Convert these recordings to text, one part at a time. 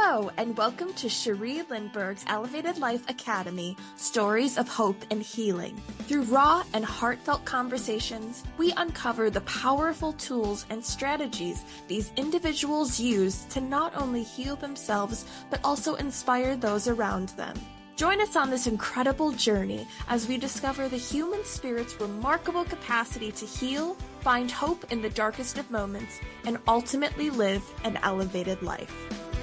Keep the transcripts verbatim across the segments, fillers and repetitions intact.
Hello, and welcome to Cherie Lindbergh's Elevated Life Academy, Stories of Hope and Healing. Through raw and heartfelt conversations, we uncover the powerful tools and strategies these individuals use to not only heal themselves, but also inspire those around them. Join us on this incredible journey as we discover the human spirit's remarkable capacity to heal, find hope in the darkest of moments, and ultimately live an elevated life.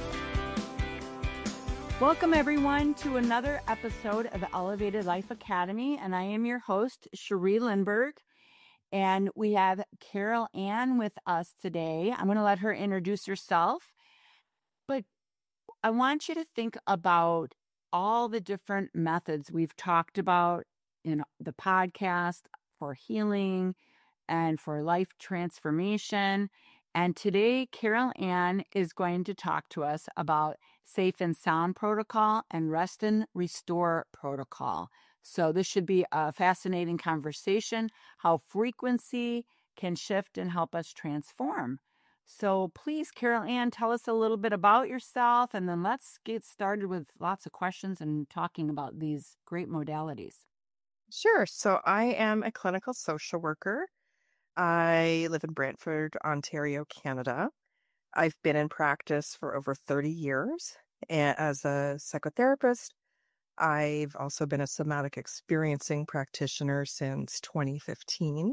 Welcome, everyone, to another episode of Elevated Life Academy, and I am your host, Cherie Lindbergh, and we have Carol Ann with us today. I'm going to let her introduce herself, but I want you to think about all the different methods we've talked about in the podcast for healing and for life transformation. And today, Carol Ann is going to talk to us about Safe and Sound Protocol and Rest and Restore Protocol. So this should be a fascinating conversation, how frequency can shift and help us transform. So please, Carol Ann, tell us a little bit about yourself, and then let's get started with lots of questions and talking about these great modalities. Sure. So I am a clinical social worker. I live in Brantford, Ontario, Canada. I've been in practice for over thirty years as a psychotherapist. I've also been a somatic experiencing practitioner since twenty fifteen.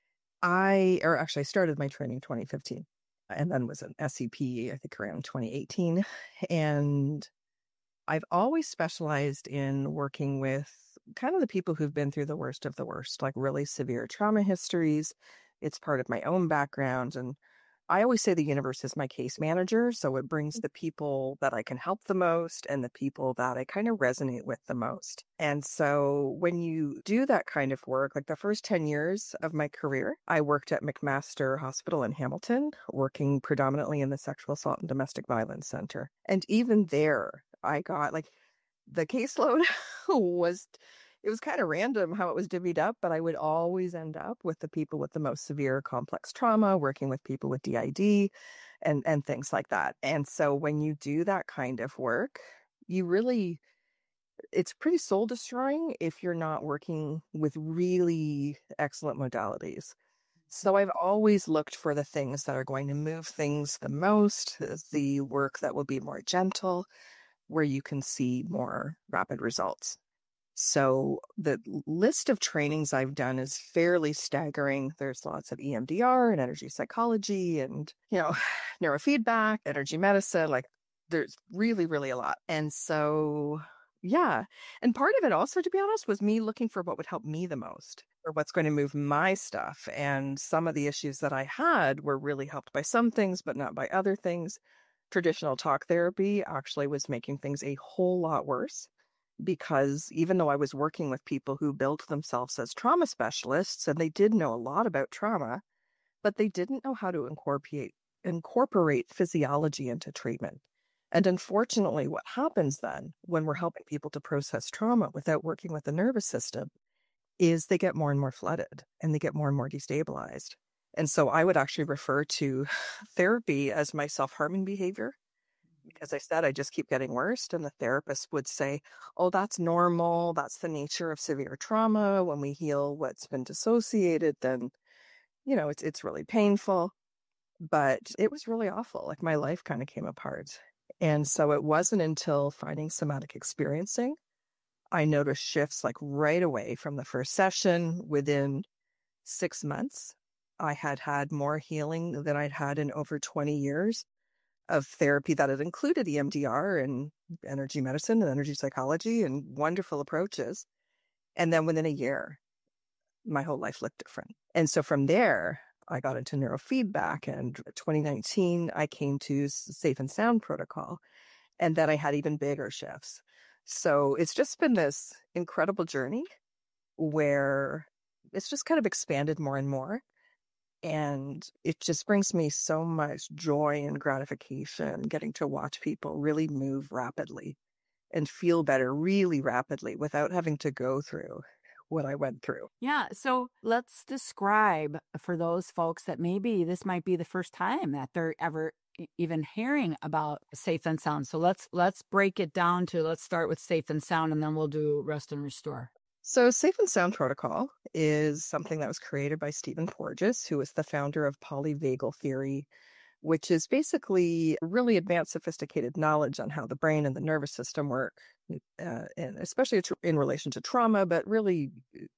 I, or actually I started my training in twenty fifteen and then was an S E P, I think around twenty eighteen. And I've always specialized in working with kind of the people who've been through the worst of the worst, like really severe trauma histories. It's part of my own background. And I always say the universe is my case manager. So it brings the people that I can help the most and the people that I kind of resonate with the most. And so when you do that kind of work, like the first ten years of my career, I worked at McMaster Hospital in Hamilton, working predominantly in the Sexual Assault and Domestic Violence Center. And even there, I got like the caseload was, it was kind of random how it was divvied up, but I would always end up with the people with the most severe complex trauma, working with people with D I D and, and things like that. And so when you do that kind of work, you really, it's pretty soul destroying if you're not working with really excellent modalities. So I've always looked for the things that are going to move things the most, the work that will be more gentle, where you can see more rapid results. So the list of trainings I've done is fairly staggering. There's lots of E M D R and energy psychology and, you know, neurofeedback, energy medicine, like there's really, really a lot. And so, yeah. And part of it also, to be honest, was me looking for what would help me the most or what's going to move my stuff. And some of the issues that I had were really helped by some things, but not by other things. Traditional talk therapy actually was making things a whole lot worse. Because even though I was working with people who built themselves as trauma specialists, and they did know a lot about trauma, but they didn't know how to incorporate incorporate physiology into treatment. And unfortunately, what happens then when we're helping people to process trauma without working with the nervous system is they get more and more flooded and they get more and more destabilized. And so I would actually refer to therapy as my self-harming behavior. As I said, I just keep getting worse. And the therapist would say, oh, that's normal. That's the nature of severe trauma. When we heal what's been dissociated, then, you know, it's it's really painful. But it was really awful. Like my life kind of came apart. And so it wasn't until finding somatic experiencing, I noticed shifts like right away from the first session. Within six months, I had had more healing than I'd had in over twenty years. Of therapy that had included E M D R and energy medicine and energy psychology and wonderful approaches. And then within a year, my whole life looked different. And so from there, I got into neurofeedback. And twenty nineteen, I came to Safe and Sound Protocol. And then I had even bigger shifts. So it's just been this incredible journey where it's just kind of expanded more and more. And it just brings me so much joy and gratification getting to watch people really move rapidly and feel better really rapidly without having to go through what I went through. Yeah. So let's describe for those folks that maybe this might be the first time that they're ever e- even hearing about Safe and Sound. So let's let's break it down to let's start with Safe and Sound, and then we'll do Rest and Restore. So Safe and Sound Protocol is something that was created by Stephen Porges, who is the founder of polyvagal theory, which is basically really advanced, sophisticated knowledge on how the brain and the nervous system work, uh, and especially in relation to trauma, but really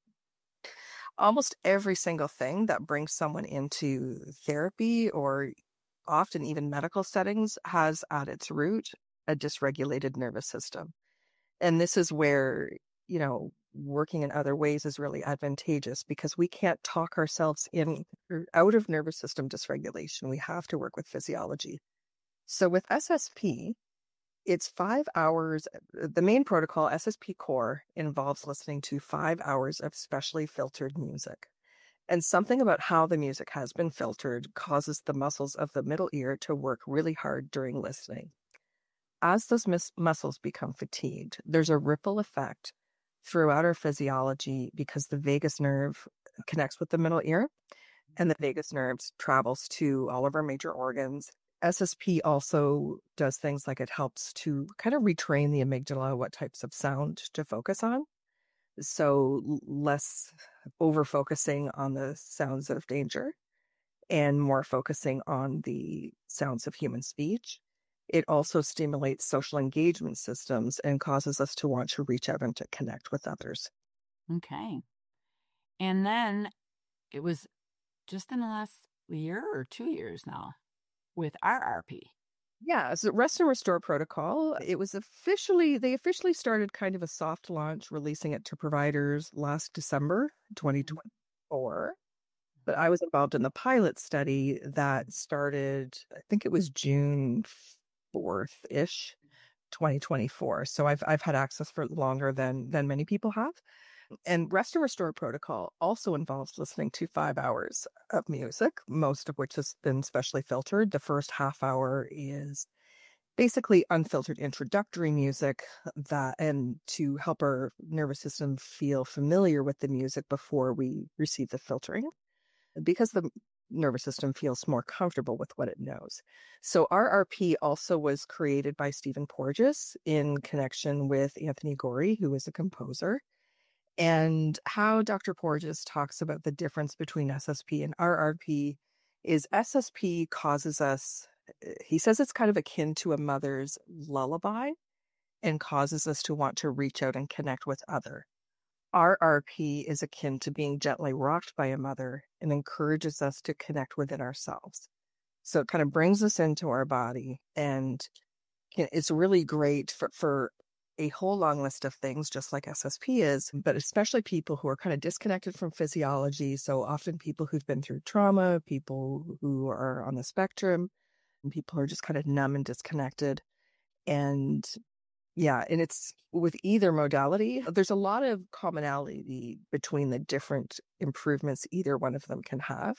almost every single thing that brings someone into therapy or often even medical settings has at its root a dysregulated nervous system. And this is where, you know, working in other ways is really advantageous because we can't talk ourselves in or out of nervous system dysregulation. We have to work with physiology. So with S S P, it's five hours. The main protocol, S S P Core, involves listening to five hours of specially filtered music. And something about how the music has been filtered causes the muscles of the middle ear to work really hard during listening. As those mus- muscles become fatigued, there's a ripple effect throughout our physiology because the vagus nerve connects with the middle ear and the vagus nerves travels to all of our major organs. S S P also does things like it helps to kind of retrain the amygdala, what types of sound to focus on. So l- less over focusing on the sounds of danger and more focusing on the sounds of human speech. It also stimulates social engagement systems and causes us to want to reach out and to connect with others. Okay. And then it was just in the last year or two years now with R R P. Yeah, so Rest and Restore Protocol, it was officially, they officially started kind of a soft launch, releasing it to providers last December twenty twenty-four. But I was involved in the pilot study that started, I think it was June fourth-ish, twenty twenty-four. So I've I've had access for longer than than many people have. And Rest and Restore Protocol also involves listening to five hours of music, most of which has been specially filtered. The first half hour is basically unfiltered introductory music that and to help our nervous system feel familiar with the music before we receive the filtering, because the nervous system feels more comfortable with what it knows. So R R P also was created by Stephen Porges in connection with Anthony Gorey, who is a composer. And how Doctor Porges talks about the difference between S S P and R R P is S S P causes us, he says it's kind of akin to a mother's lullaby and causes us to want to reach out and connect with other. R R P is akin to being gently rocked by a mother and encourages us to connect within ourselves. So it kind of brings us into our body, and it's really great for, for a whole long list of things, just like S S P is, but especially people who are kind of disconnected from physiology. So often people who've been through trauma, people who are on the spectrum, and people who are just kind of numb and disconnected. And yeah, and it's with either modality, there's a lot of commonality between the different improvements either one of them can have.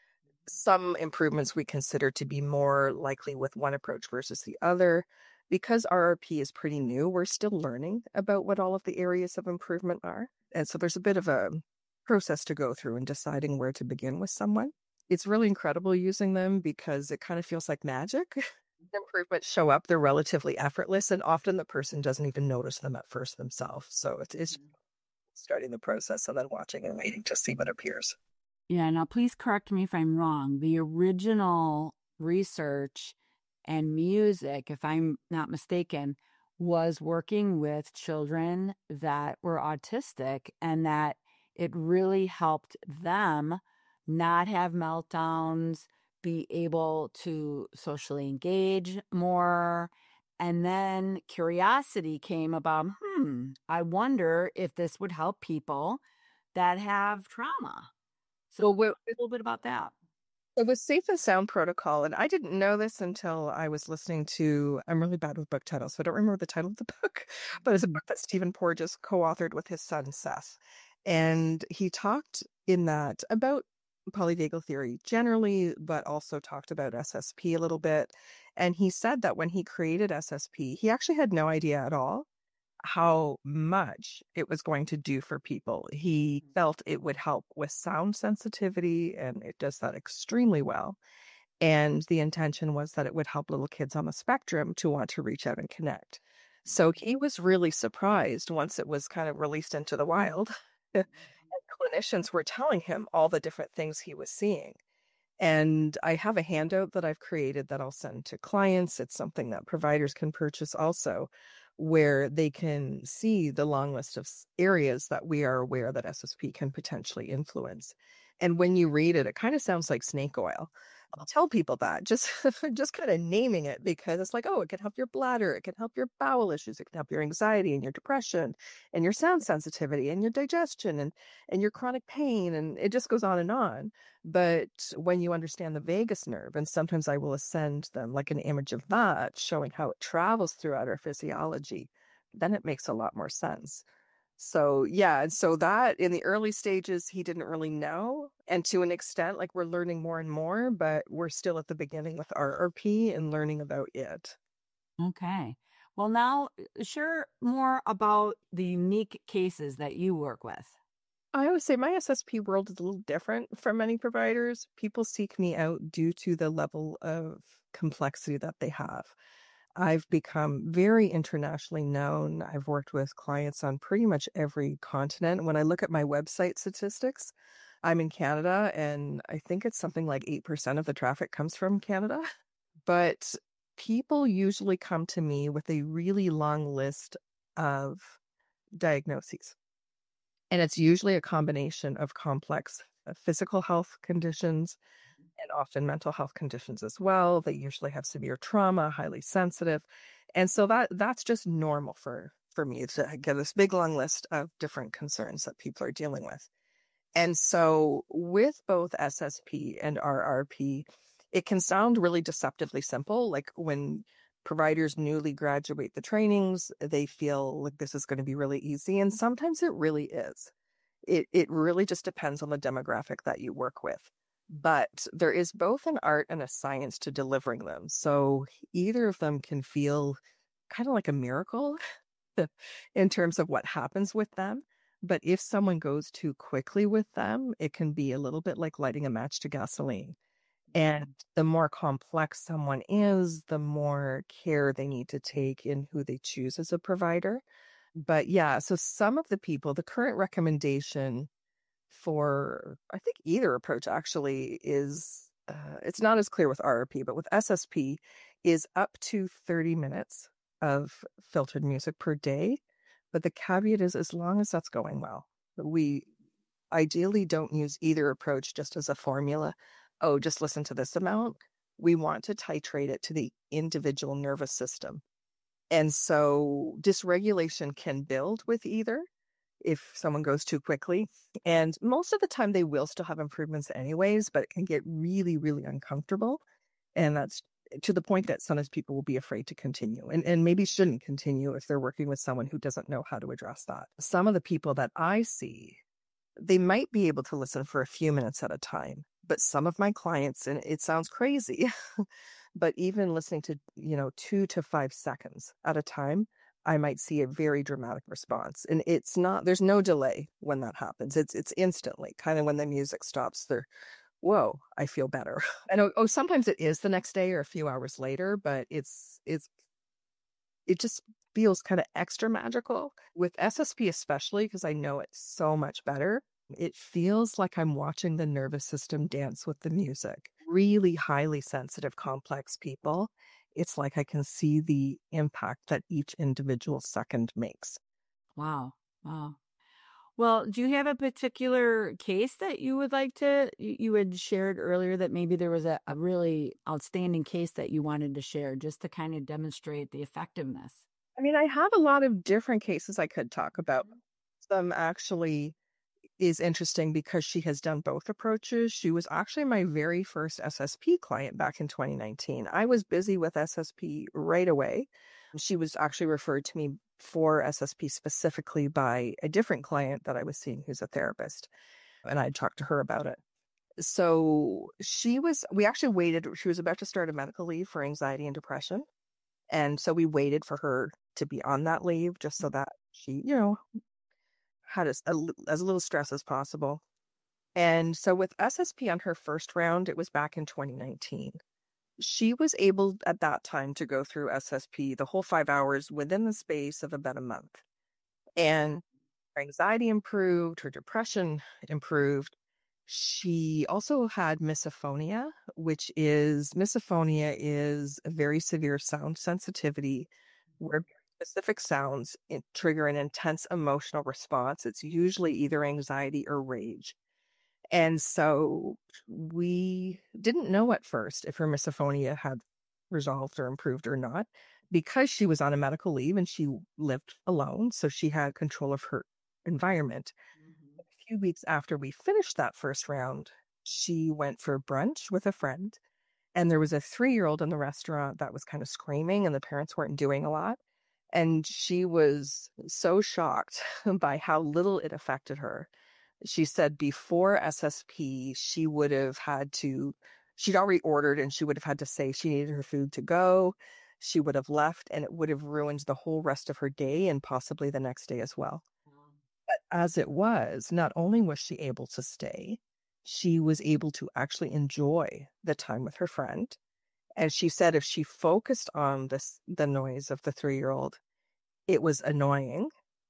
Some improvements we consider to be more likely with one approach versus the other. Because R R P is pretty new, we're still learning about what all of the areas of improvement are. And so there's a bit of a process to go through in deciding where to begin with someone. It's really incredible using them because it kind of feels like magic. Improvements show up, they're relatively effortless, and often the person doesn't even notice them at first themselves. So it's, it's starting the process and then watching and waiting to see what appears. Yeah, now please correct me if I'm wrong. The original research and music, if I'm not mistaken, was working with children that were autistic, and that it really helped them not have meltdowns, be able to socially engage more. And then curiosity came about, hmm, I wonder if this would help people that have trauma. So Well, with, a little bit about that. it was Safe and Sound Protocol, and I didn't know this until I was listening to, I'm really bad with book titles, so I don't remember the title of the book, but it's a book that Stephen Porges co-authored with his son, Seth. And he talked in that about polyvagal theory generally, but also talked about S S P a little bit. And he said that when he created S S P, he actually had no idea at all how much it was going to do for people. He felt it would help with sound sensitivity, and it does that extremely well. And the intention was that it would help little kids on the spectrum to want to reach out and connect. So he was really surprised once it was kind of released into the wild. And clinicians were telling him all the different things he was seeing. And I have a handout that I've created that I'll send to clients. It's something that providers can purchase also, where they can see the long list of s- areas that we are aware that S S P can potentially influence. And when you read it, it kind of sounds like snake oil. I'll tell people that just just kind of naming it, because it's like, oh, it can help your bladder, it can help your bowel issues, it can help your anxiety and your depression and your sound sensitivity and your digestion and and your chronic pain, and it just goes on and on. But when you understand the vagus nerve, and sometimes I will send them like an image of that showing how it travels throughout our physiology, then it makes a lot more sense. So yeah, and so that in the early stages, he didn't really know. And to an extent, like we're learning more and more, but we're still at the beginning with R R P and learning about it. Okay. Well, now share more about the unique cases that you work with. I always say my S S P world is a little different from many providers. People seek me out due to the level of complexity that they have. I've become very internationally known. I've worked with clients on pretty much every continent. When I look at my website statistics, I'm in Canada, and I think it's something like eight percent of the traffic comes from Canada. But people usually come to me with a really long list of diagnoses. And it's usually a combination of complex uh, physical health conditions and often mental health conditions as well. They usually have severe trauma, highly sensitive. And so that that's just normal for for me to get this big long list of different concerns that people are dealing with. And so with both S S P and R R P, it can sound really deceptively simple. Like when providers newly graduate the trainings, they feel like this is going to be really easy. And sometimes it really is. It it really just depends on the demographic that you work with. But there is both an art and a science to delivering them. So either of them can feel kind of like a miracle in terms of what happens with them. But if someone goes too quickly with them, it can be a little bit like lighting a match to gasoline. And the more complex someone is, the more care they need to take in who they choose as a provider. But yeah, so some of the people, the current recommendation for, I think either approach actually is, uh, it's not as clear with R R P, but with S S P is up to thirty minutes of filtered music per day. But the caveat is as long as that's going well. We ideally don't use either approach just as a formula. Oh, just listen to this amount. We want to titrate it to the individual nervous system. And so dysregulation can build with either if someone goes too quickly. And most of the time they will still have improvements anyways, but it can get really, really uncomfortable. And that's to the point that sometimes people will be afraid to continue and, and maybe shouldn't continue if they're working with someone who doesn't know how to address that. Some of the people that I see, they might be able to listen for a few minutes at a time. But some of my clients, and it sounds crazy, but even listening to, you know, two to five seconds at a time, I might see a very dramatic response. And it's not, there's no delay when that happens. It's it's instantly, kind of when the music stops, they're, whoa, I feel better. And oh, oh, sometimes it is the next day or a few hours later, but it's it's it just feels kind of extra magical with S S P, especially because I know it so much better. It feels like I'm watching the nervous system dance with the music. Really highly sensitive, complex people. It's like I can see the impact that each individual second makes. Wow. Wow. Well, do you have a particular case that you would like to, you you had shared earlier that maybe there was a, a really outstanding case that you wanted to share just to kind of demonstrate the effectiveness? I mean, I have a lot of different cases I could talk about. Some actually is interesting because she has done both approaches. She was actually my very first S S P client back in twenty nineteen. I was busy with S S P right away. She was actually referred to me for S S P specifically by a different client that I was seeing who's a therapist, and I talked to her about it. So she was, we actually waited, she was about to start a medical leave for anxiety and depression. And so we waited for her to be on that leave just so that she, you know, had as, a, as little stress as possible. And so with S S P on her first round, it was back in twenty nineteen. she was able at that time to go through S S P, the whole five hours, within the space of about a month. And her anxiety improved, her depression improved. She also had misophonia, which is misophonia is a very severe sound sensitivity where specific sounds in- trigger an intense emotional response. It's usually either anxiety or rage. And so we didn't know at first if her misophonia had resolved or improved or not because she was on a medical leave and she lived alone. So she had control of her environment. Mhm. A few weeks after we finished that first round, she went for brunch with a friend. And there was a three year old in the restaurant that was kind of screaming, and the parents weren't doing a lot. And she was so shocked by how little it affected her. She said before S S P, she would have had to, she'd already ordered and she would have had to say she needed her food to go. She would have left and it would have ruined the whole rest of her day and possibly the next day as well. But as it was, not only was she able to stay, she was able to actually enjoy the time with her friend. And she said if she focused on this, the noise of the three year old, it was annoying.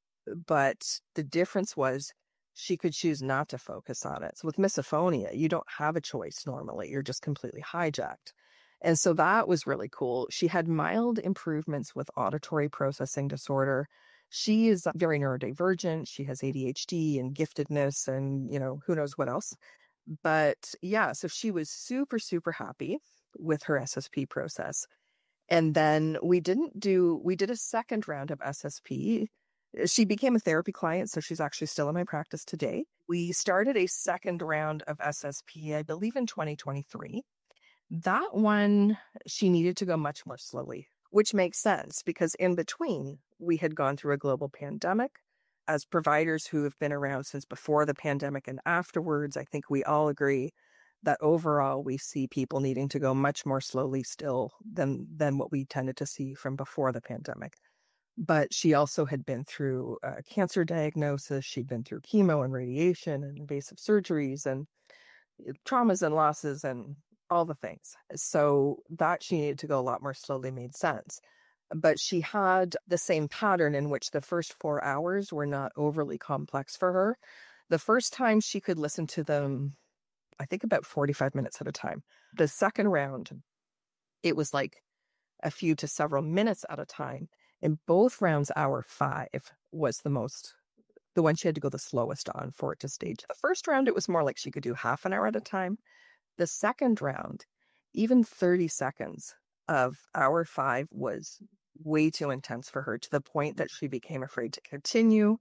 But the difference was she could choose not to focus on it. So with misophonia, you don't have a choice normally. You're just completely hijacked. And so that was really cool. She had mild improvements with auditory processing disorder. She is very neurodivergent. She has A D H D and giftedness and, you know, who knows what else. But yeah, so she was super, super happy with her S S P process. And then we didn't do, we did a second round of S S P. She became a therapy client, so she's actually still in my practice today. We started a second round of S S P, I believe in twenty twenty-three. That one, she needed to go much more slowly, which makes sense because in between, we had gone through a global pandemic. As providers who have been around since before the pandemic and afterwards, I think we all agree that overall we see people needing to go much more slowly still than than what we tended to see from before the pandemic. But she also had been through a cancer diagnosis. She'd been through chemo and radiation and invasive surgeries and traumas and losses and all the things. So that she needed to go a lot more slowly made sense. But she had the same pattern in which the first four hours were not overly complex for her. The first time she could listen to them, I think about forty-five minutes at a time. The second round, it was like a few to several minutes at a time. In both rounds, hour five was the most, the one she had to go the slowest on for it to stage. The first round, it was more like she could do half an hour at a time. The second round, even thirty seconds of hour five was way too intense for her to the point that she became afraid to continue.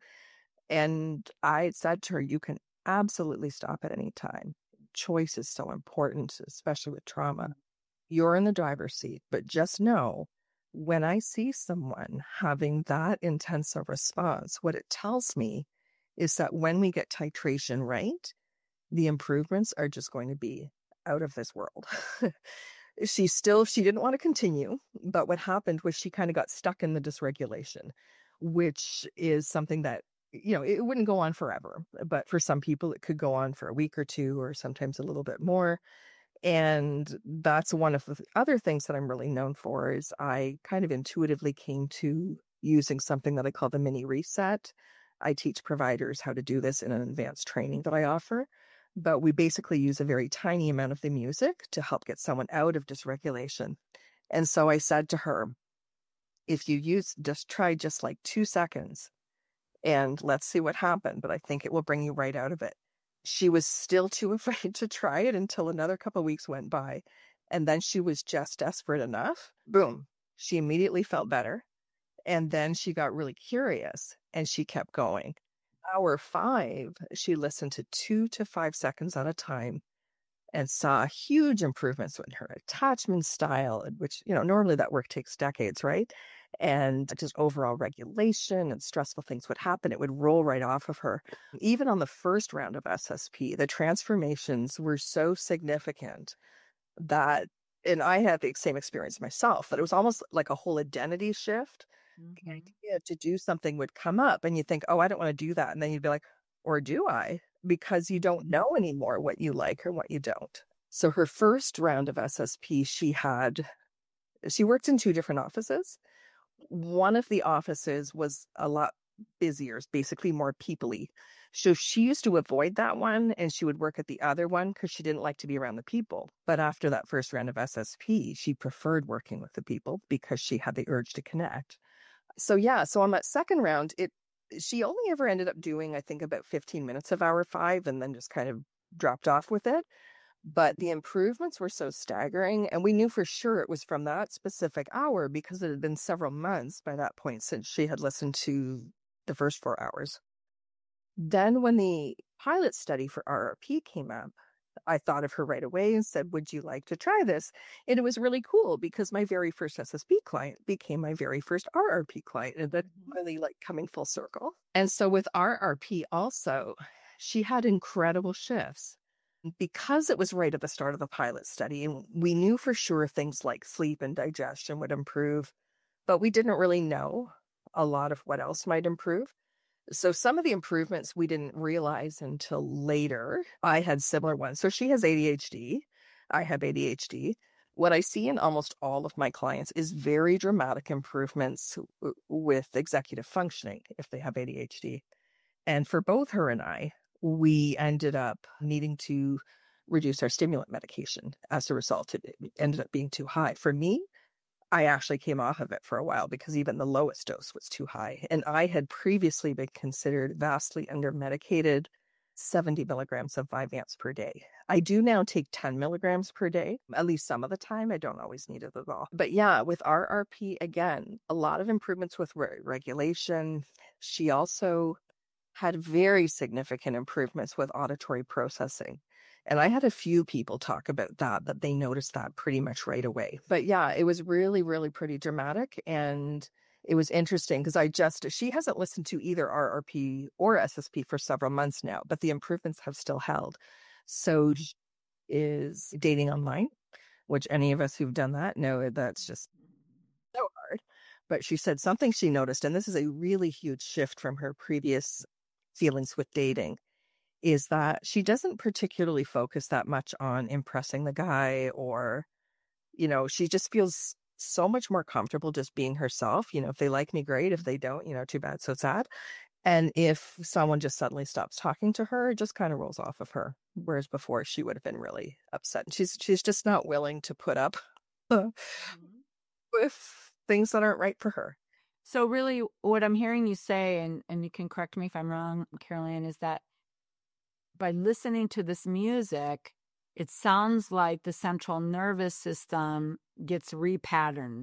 And I said to her, you can absolutely stop at any time. Choice is so important, especially with trauma. You're in the driver's seat, but just know when I see someone having that intense a response, what it tells me is that when we get titration right, the improvements are just going to be out of this world. She still, she didn't want to continue, but what happened was she kind of got stuck in the dysregulation, which is something that, you know, it wouldn't go on forever, but for some people it could go on for a week or two or sometimes a little bit more. And that's one of the other things that I'm really known for is I kind of intuitively came to using something that I call the mini reset. I teach providers how to do this in an advanced training that I offer, but we basically use a very tiny amount of the music to help get someone out of dysregulation. And so I said to her, if you use, just try just like two seconds and let's see what happened, but I think it will bring you right out of it. She was still too afraid to try it until another couple of weeks went by. And then she was just desperate enough. Boom. She immediately felt better. And then she got really curious and she kept going. Hour five, she listened to two to five seconds at a time and saw huge improvements in her attachment style, which, you know, normally that work takes decades, right? And just overall regulation and stressful things would happen. It would roll right off of her. Even on the first round of S S P, the transformations were so significant that, and I had the same experience myself, that it was almost like a whole identity shift. Mhm. The idea to do something would come up and you think, oh, I don't want to do that. And then you'd be like, or do I? Because you don't know anymore what you like or what you don't. So her first round of S S P, she had, she worked in two different offices. One of the offices was a lot busier, basically more people-y. So she used to avoid that one and she would work at the other one because she didn't like to be around the people. But after that first round of S S P, she preferred working with the people because she had the urge to connect. So yeah, so on that second round, it she only ever ended up doing, I think, about fifteen minutes of hour five and then just kind of dropped off with it. But the improvements were so staggering, and we knew for sure it was from that specific hour because it had been several months by that point since she had listened to the first four hours. Then when the pilot study for R R P came up, I thought of her right away and said, would you like to try this? And it was really cool because my very first S S P client became my very first R R P client, and that really like coming full circle. And so with R R P also, she had incredible shifts. Because it was right at the start of the pilot study, and we knew for sure things like sleep and digestion would improve, but we didn't really know a lot of what else might improve. So some of the improvements we didn't realize until later. I had similar ones. So she has A D H D. I have A D H D. What I see in almost all of my clients is very dramatic improvements w- with executive functioning if they have A D H D. And for both her and I, we ended up needing to reduce our stimulant medication as a result. It ended up being too high. For me, I actually came off of it for a while because even the lowest dose was too high. And I had previously been considered vastly under-medicated, seventy milligrams of Vyvanse per day. I do now take ten milligrams per day, at least some of the time. I don't always need it at all. But yeah, with R R P, again, a lot of improvements with re- regulation. She also had very significant improvements with auditory processing. And I had a few people talk about that, that they noticed that pretty much right away. But yeah, it was really, really pretty dramatic. And it was interesting because I just, she hasn't listened to either R R P or S S P for several months now, but the improvements have still held. So she is dating online, which any of us who've done that know that's just so hard. But she said something she noticed, and this is a really huge shift from her previous feelings with dating, is that she doesn't particularly focus that much on impressing the guy, or, you know, she just feels so much more comfortable just being herself. You know, if they like me, great. If they don't, you know, too bad, so sad. And if someone just suddenly stops talking to her, it just kind of rolls off of her. Whereas before she would have been really upset. And she's she's just not willing to put up with things that aren't right for her. So really what I'm hearing you say, and, and you can correct me if I'm wrong, Carol-Ann, is that by listening to this music, it sounds like the central nervous system gets repatterned.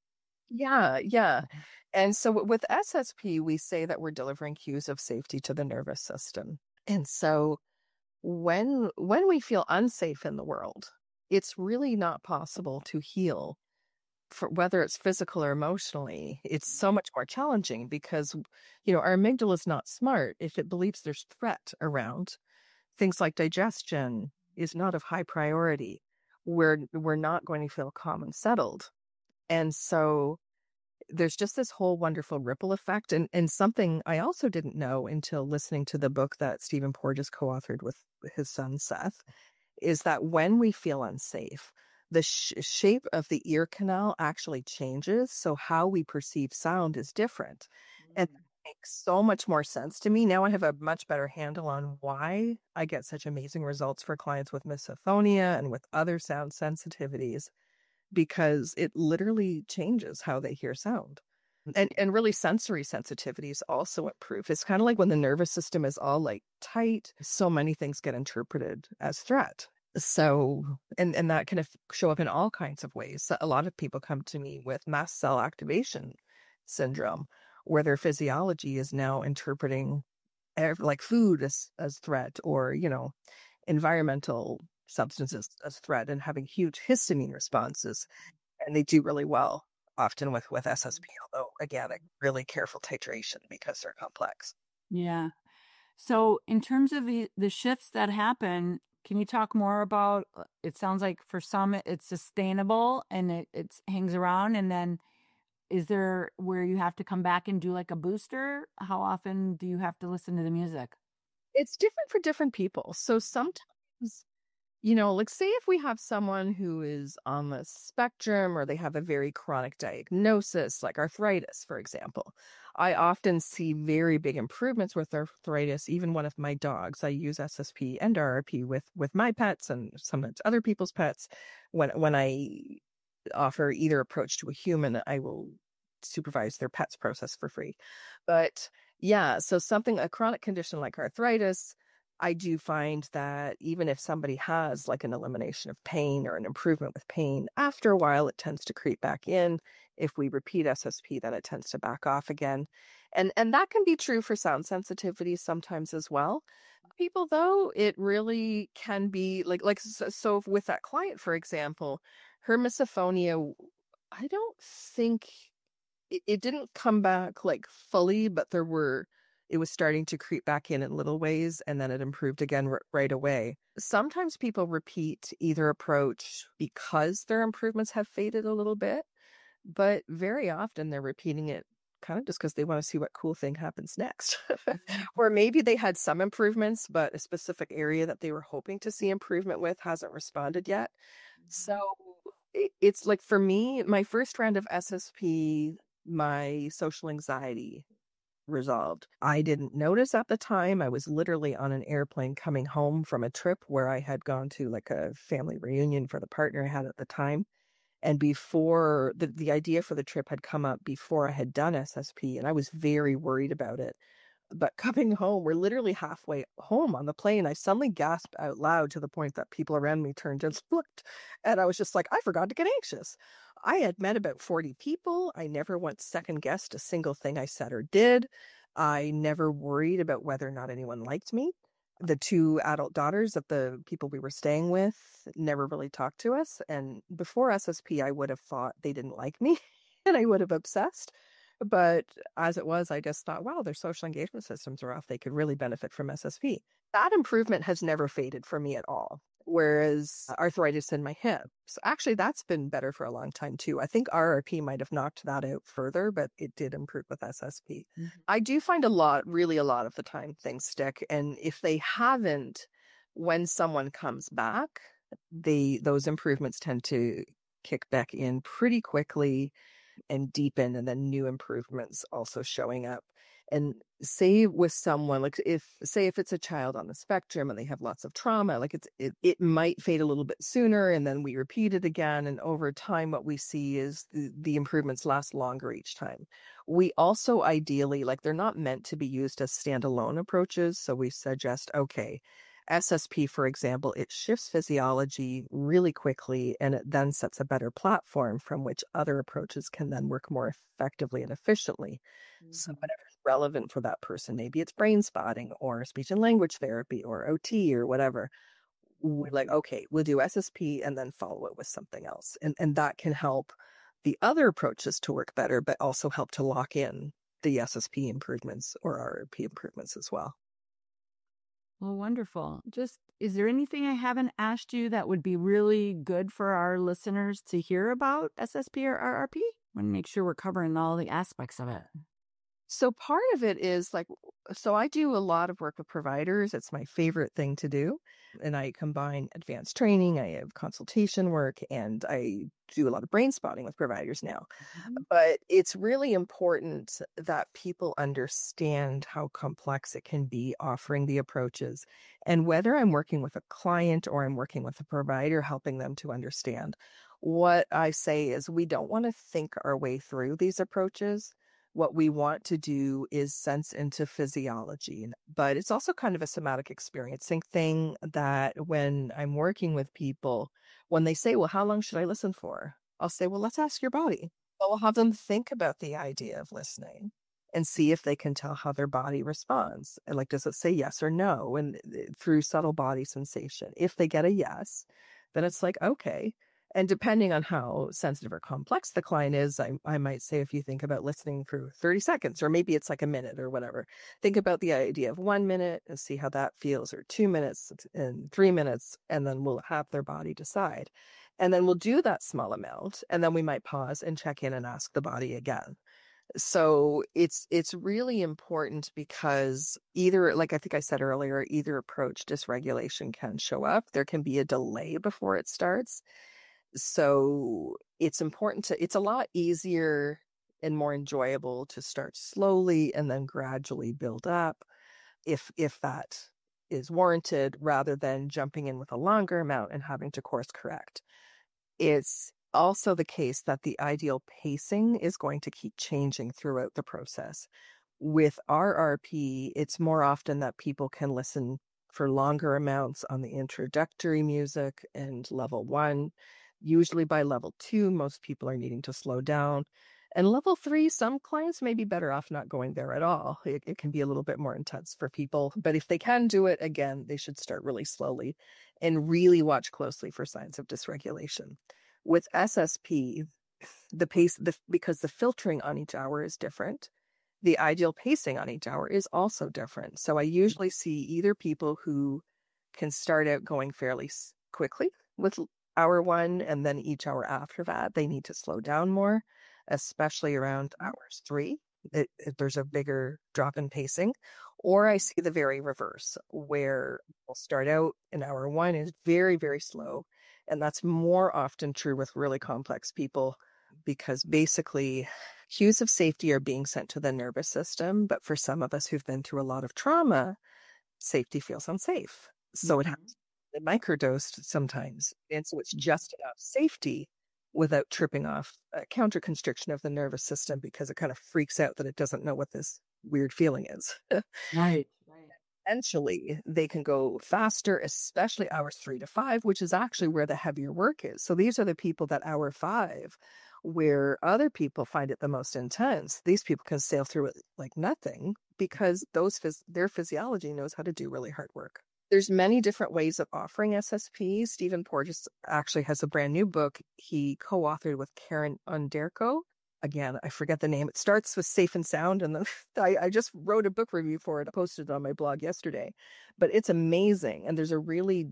Yeah, yeah. And so with S S P, we say that we're delivering cues of safety to the nervous system. And so when when we feel unsafe in the world, it's really not possible to heal. For whether it's physical or emotionally, it's so much more challenging because, you know, our amygdala is not smart. If it believes there's threat around, things like digestion is not of high priority. We're, we're not going to feel calm and settled. And so there's just this whole wonderful ripple effect. And, and something I also didn't know until listening to the book that Stephen Porges co-authored with his son, Seth, is that when we feel unsafe, the sh- shape of the ear canal actually changes. So how we perceive sound is different. Mm-hmm. And that makes so much more sense to me. Now I have a much better handle on why I get such amazing results for clients with misophonia and with other sound sensitivities, because it literally changes how they hear sound. And and really sensory sensitivities also improve. It's kind of like when the nervous system is all like tight, so many things get interpreted as threat. So, and, and that can show up in all kinds of ways. A lot of people come to me with mast cell activation syndrome, where their physiology is now interpreting like food as, as threat, or, you know, environmental substances as threat, and having huge histamine responses. And they do really well, often with, with S S P, although, again, a really careful titration because they're complex. Yeah. So in terms of the, the shifts that happen, can you talk more about, it sounds like for some it's sustainable and it it's hangs around, and then is there where you have to come back and do like a booster? How often do you have to listen to the music? It's different for different people. So sometimes You know, like say if we have someone who is on the spectrum or they have a very chronic diagnosis, like arthritis, for example, I often see very big improvements with arthritis. Even one of my dogs, I use S S P and R R P with with my pets and sometimes other people's pets. When when I offer either approach to a human, I will supervise their pet's process for free. But yeah, so something, a chronic condition like arthritis, I do find that even if somebody has like an elimination of pain or an improvement with pain, after a while it tends to creep back in. If we repeat S S P, then it tends to back off again. And and that can be true for sound sensitivity sometimes as well. People though, it really can be like like so, so with that client, for example, her misophonia, I don't think it, it didn't come back like fully, but there were, it was starting to creep back in in little ways, and then it improved again r- right away. Sometimes people repeat either approach because their improvements have faded a little bit, but very often they're repeating it kind of just because they want to see what cool thing happens next. Or maybe they had some improvements, but a specific area that they were hoping to see improvement with hasn't responded yet. So it, it's like for me, my first round of S S P, my social anxiety resolved. I didn't notice at the time. I was literally on an airplane coming home from a trip where I had gone to like a family reunion for the partner I had at the time. And before the, the idea for the trip had come up before I had done S S P, and I was very worried about it. But coming home, we're literally halfway home on the plane. I suddenly gasped out loud to the point that people around me turned and looked. And I was just like, I forgot to get anxious. I had met about forty people. I never once second guessed a single thing I said or did. I never worried about whether or not anyone liked me. The two adult daughters of the people we were staying with never really talked to us. And before S S P, I would have thought they didn't like me and I would have obsessed. But as it was, I just thought, wow, their social engagement systems are off. They could really benefit from S S P. That improvement has never faded for me at all. Whereas arthritis in my hip, so actually that's been better for a long time too. I think R R P might have knocked that out further, but it did improve with S S P. Mm-hmm. I do find a lot, really a lot of the time things stick. And if they haven't, when someone comes back, they those improvements tend to kick back in pretty quickly and deepen, and then new improvements also showing up. And say with someone like if say if it's a child on the spectrum and they have lots of trauma, like it's it, it might fade a little bit sooner and then we repeat it again, and over time what we see is the, the improvements last longer each time. We also ideally, like they're not meant to be used as standalone approaches, so we suggest, okay, S S P, for example, it shifts physiology really quickly and it then sets a better platform from which other approaches can then work more effectively and efficiently. Mm-hmm. So whatever's relevant for that person, maybe it's brain spotting or speech and language therapy or O T or whatever. We're like, okay, we'll do S S P and then follow it with something else. And, and that can help the other approaches to work better, but also help to lock in the S S P improvements or R R P improvements as well. Well, wonderful. Just, is there anything I haven't asked you that would be really good for our listeners to hear about S S P or R R P? I want to make sure we're covering all the aspects of it. So part of it is like, so I do a lot of work with providers. It's my favorite thing to do. And I combine advanced training, I have consultation work, and I do a lot of brain spotting with providers now. Mm-hmm. But it's really important that people understand how complex it can be offering the approaches. And whether I'm working with a client or I'm working with a provider, helping them to understand. What I say is we don't want to think our way through these approaches. What we want to do is sense into physiology, but it's also kind of a somatic experiencing thing that when I'm working with people, when they say, well, how long should I listen for? I'll say, well, let's ask your body. But we'll have them think about the idea of listening and see if they can tell how their body responds. And like, does it say yes or no? And through subtle body sensation, if they get a yes, then it's like, okay. And depending on how sensitive or complex the client is, I, I might say, if you think about listening for thirty seconds, or maybe it's like a minute or whatever, think about the idea of one minute and see how that feels, or two minutes and three minutes, and then we'll have their body decide. And then we'll do that small amount, and then we might pause and check in and ask the body again. So it's it's really important because either, like I think I said earlier, either approach dysregulation can show up. There can be a delay before it starts. So it's important to, it's a lot easier and more enjoyable to start slowly and then gradually build up if if that is warranted, rather than jumping in with a longer amount and having to course correct. It's also the case that the ideal pacing is going to keep changing throughout the process. With R R P, it's more often that people can listen for longer amounts on the introductory music and level one. Usually by level two, most people are needing to slow down. And level three, some clients may be better off not going there at all. It, it can be a little bit more intense for people. But if they can do it, again, they should start really slowly and really watch closely for signs of dysregulation. With S S P, the pace, the, because the filtering on each hour is different, the ideal pacing on each hour is also different. So I usually see either people who can start out going fairly quickly with hour one, and then each hour after that, they need to slow down more, especially around hours three. It, it, there's a bigger drop in pacing. Or I see the very reverse, where we'll start out in hour one is very, very slow. And that's more often true with really complex people, because basically cues of safety are being sent to the nervous system. But for some of us who've been through a lot of trauma, safety feels unsafe. So mm-hmm. it has to be microdosed sometimes. And so it's just enough safety without tripping off a counterconstriction of the nervous system, because it kind of freaks out that it doesn't know what this weird feeling is. Right. Eventually, they can go faster, especially hours three to five, which is actually where the heavier work is. So these are the people that hour five, where other people find it the most intense, these people can sail through it like nothing, because those phys- their physiology knows how to do really hard work. There's many different ways of offering S S P. Stephen Porges actually has a brand new book he co-authored with Karen Underko. Again, I forget the name. It starts with Safe and Sound, and then I, I just wrote a book review for it. I posted it on my blog yesterday. But it's amazing, and there's a really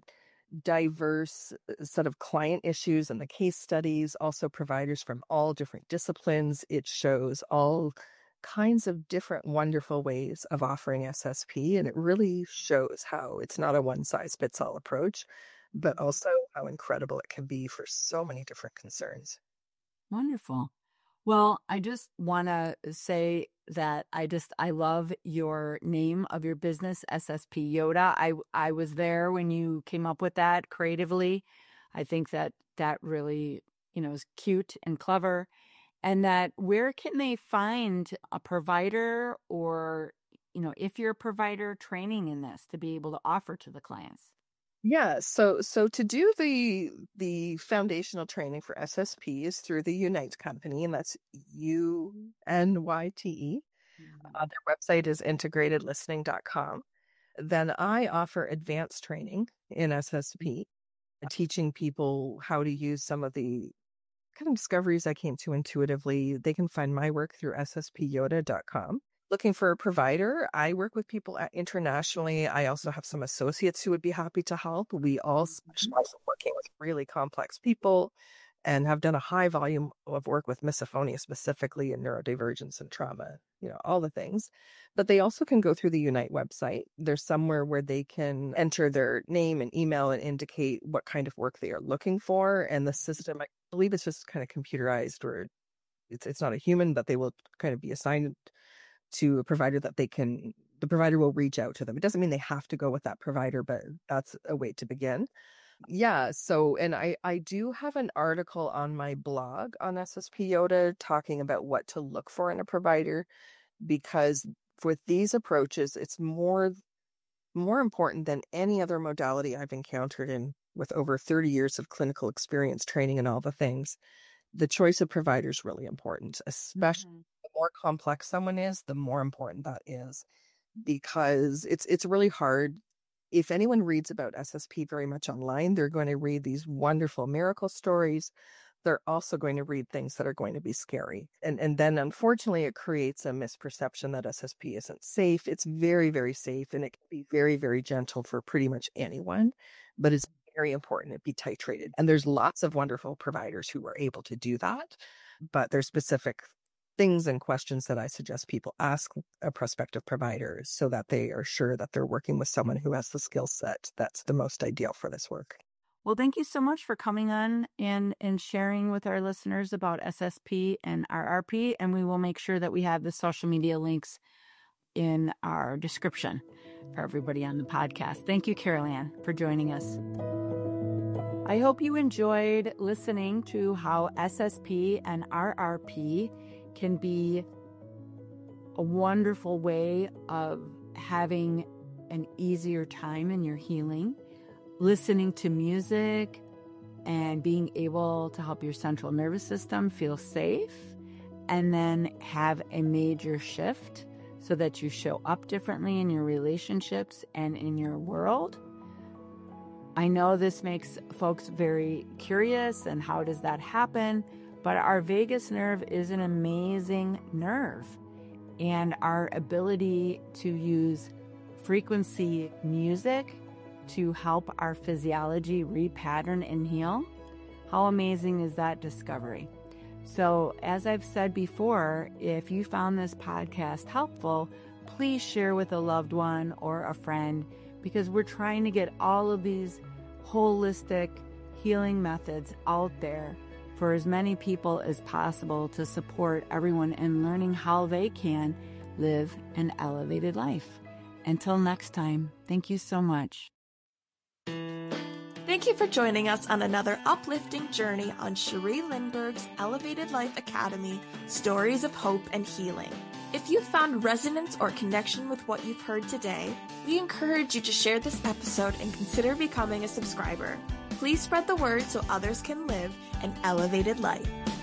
diverse set of client issues and the case studies, also providers from all different disciplines. It shows all kinds of different wonderful ways of offering S S P, and it really shows how it's not a one-size-fits-all approach, but also how incredible it can be for so many different concerns. Wonderful. Well, I just want to say that I just, I love your name of your business, S S P Yoda. I, I was there when you came up with that creatively. I think that that really, you know, is cute and clever. And that where can they find a provider, or, you know, if you're a provider, training in this to be able to offer to the clients? Yeah, so so to do the the foundational training for S S P is through the Unite company, and that's U N Y T E. Mm-hmm. Uh, their website is integrated listening dot com. Then I offer advanced training in S S P, teaching people how to use some of the kind of discoveries I came to intuitively. They can find my work through S S P yoda dot com. Looking for a provider, I work with people internationally. I also have some associates who would be happy to help. We all specialize in working with really complex people and have done a high volume of work with misophonia, specifically in neurodivergence and trauma, you know, all the things. But they also can go through the Unite website. There's somewhere where they can enter their name and email and indicate what kind of work they are looking for. And the system, I believe it's just kind of computerized, or it's it's not a human, but they will kind of be assigned to a provider that they can, the provider will reach out to them. It doesn't mean they have to go with that provider, but that's a way to begin. Yeah. So, and I, I do have an article on my blog on S S P Yoda talking about what to look for in a provider, because with these approaches, it's more, more important than any other modality I've encountered in with over thirty years of clinical experience, training, and all the things. The choice of provider is really important, especially mm-hmm. the more complex someone is, the more important that is, because it's it's really hard. If anyone reads about S S P very much online, they're going to read these wonderful miracle stories. They're also going to read things that are going to be scary. And and then unfortunately, it creates a misperception that S S P isn't safe. It's very, very safe, and it can be very, very gentle for pretty much anyone, but it's very important it be titrated. And there's lots of wonderful providers who are able to do that, but there's specific things and questions that I suggest people ask a prospective provider so that they are sure that they're working with someone who has the skill set that's the most ideal for this work. Well, thank you so much for coming on and, and sharing with our listeners about S S P and R R P. And we will make sure that we have the social media links in our description for everybody on the podcast. Thank you, Carol Ann, for joining us. I hope you enjoyed listening to how S S P and R R P can be a wonderful way of having an easier time in your healing, listening to music and being able to help your central nervous system feel safe, and then have a major shift so that you show up differently in your relationships and in your world. I know this makes folks very curious, and how does that happen? But our vagus nerve is an amazing nerve, and our ability to use frequency music to help our physiology repattern and heal, how amazing is that discovery? So, as I've said before, if you found this podcast helpful, please share with a loved one or a friend, because we're trying to get all of these holistic healing methods out there for as many people as possible to support everyone in learning how they can live an elevated life. Until next time, thank you so much. Thank you for joining us on another uplifting journey on Cherie Lindberg's Elevated Life Academy, Stories of Hope and Healing. If you found resonance or connection with what you've heard today, we encourage you to share this episode and consider becoming a subscriber. Please spread the word so others can live an elevated life.